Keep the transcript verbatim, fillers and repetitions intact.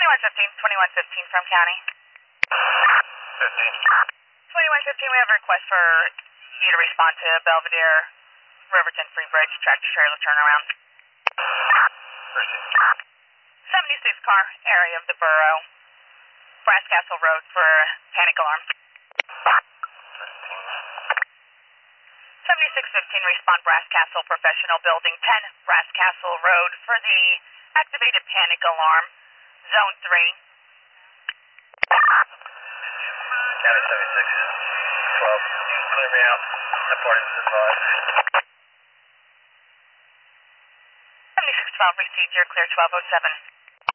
twenty-one fifteen, twenty-one fifteen from county. fifteen. twenty-one fifteen, we have a request for you to respond to Belvedere, Riverton Free Bridge, tractor trailer turnaround. seventy-six car, area of the borough. Brass Castle Road for panic alarm. seventy-six fifteen, respond Brass Castle Professional Building ten, Brass Castle Road for the activated panic alarm, zone three. County seventy-six, twelve, you can clear me out. That party was advised. seventy-six twelve, received your clear twelve oh seven.